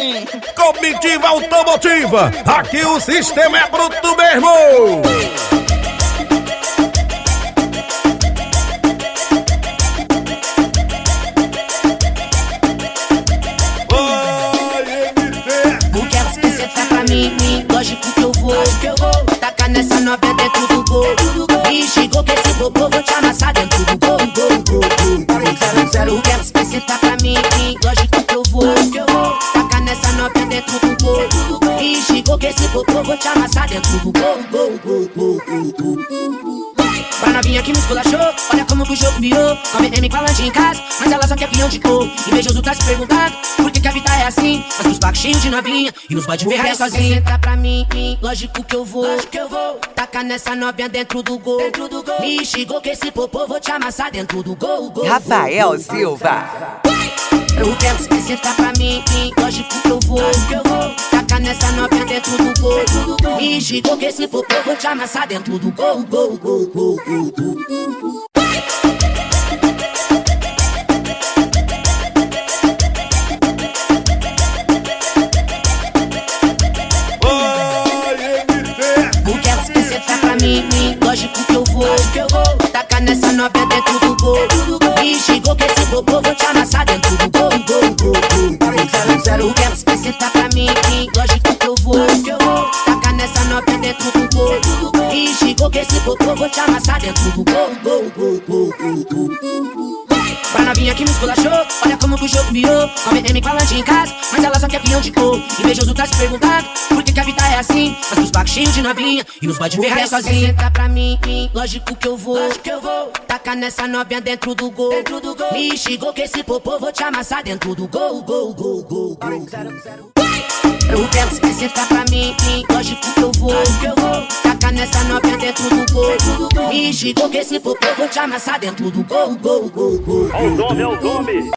Comitiva automotiva, aqui o sistema é bruto mesmo. Porque ela esquecer tá pra mim, lógico que eu vou tacar nessa novinha dentro do gol. E chegou que esse popô vou te amassar dentro do gol. Porque ela esquecer tá pra mim, lógico que eu vou tacar nessa novinha dentro do gol. E chegou que esse popô vou te amassar dentro do gol. Pra novinha que me esculachou, olha como que o jogo virou. Come M com a lanche em casa, mas ela só quer pinhão de cor. Invejoso tá se perguntando por que a vida é assim. Mas nos pacos cheios de novinha e nos bode ferrar sozinha. Tá pra mim, lógico que eu vou tacar nessa novinha dentro do gol. Me chegou que esse popô vou te amassar dentro do gol. Rafael Silva. Eu quero esquecer, tá pra mim, lógico que eu vou tacar nessa novinha dentro do gol. Me chegou que esse popô vou te amassar dentro do gol. Porque ela esquecer, tá pra mim, lógico que eu vou tacar nessa novinha dentro do gol. Me chegou que esse popô vou te amassar dentro do gol. Porque ela esquecer, tá pra mim, lógico que eu vou tacar nessa novinha dentro do gol. E chegou que esse popô vou te amassar dentro do gol. Pra novinha que me esculachou, olha como que o jogo virou. Come M com a lanche em casa, mas ela só quer pinhão de cor. Invejoso tá se perguntando por que a vida é assim. Mas nos pacos cheios de novinha e nos bode ferrar sozinha. Tá pra mim, lógico que eu vou tacar nessa novinha dentro do gol. Me chegou que esse popô vou te amassar dentro do gol. Eu quero esquecer, tá pra mim, lógico que eu vou tacar nessa novinha dentro do gol. Me chegou que esse popô vou te amassar dentro do gol. Ó o nome,